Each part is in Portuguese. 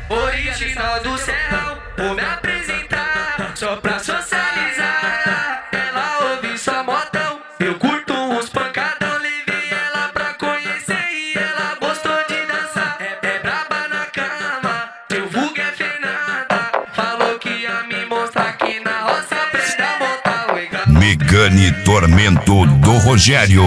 Original do céu, vou me apresentar só pra socializar. Ela ouve só modão, eu curto uns pancadão. Levei ela pra conhecer e ela gostou de dançar. É braba na cama, teu vulgo é Fernanda. Falou que ia me mostrar aqui na roça, aprenda a montar o legal. Megane Tormento do Rogério.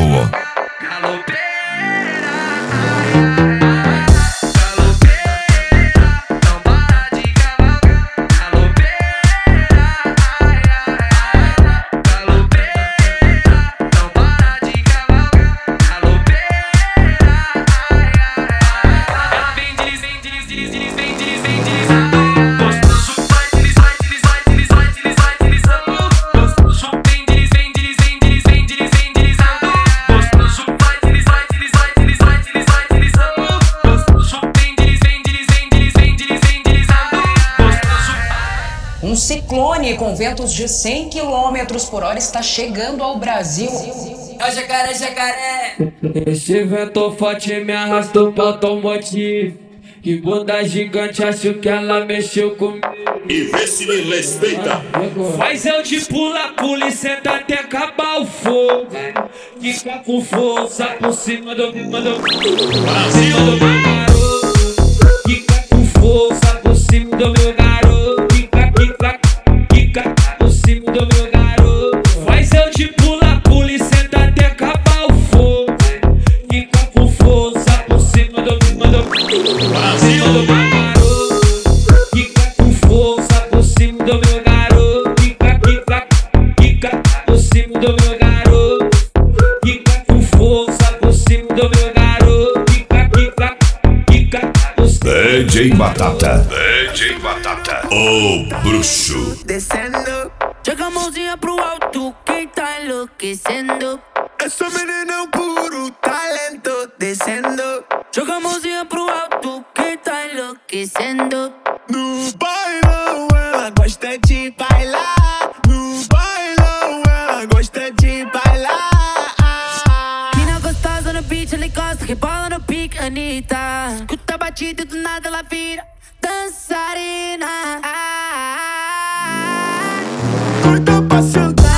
Um ciclone com ventos de 100 km por hora está chegando ao Brasil. É o jacaré, jacaré. Esse vento forte me arrastou pro automotivo. Que bunda gigante, acho que ela mexeu comigo. E vê se me respeita. Faz eu de pula e senta até acabar o fogo. Fica com força por cima do meu garoto. Fica com força por cima do meu garoto. Fica por cima do meu garoto. Faz eu de pula e senta até acabar o fogo. Fica com força por cima do meu garoto. Fica com força por cima do meu garoto. Fica por cima do meu garoto. Fica com força por cima do meu garoto. Fica por cima. DJ Batata. DJ Batata. O bruxo. Descendo, joga a mãozinha pro alto, quem tá enlouquecendo? Essa menina é um puro talento. Descendo, joga a mãozinha pro alto, quem tá enlouquecendo? No bailão ela gosta de bailar. No bailão ela gosta de bailar. Mina gostosa no beat, ela gosta, rebola no pique, Anitta. Escuta a batida e do nada ela vira dançarina. Curta pra sentar.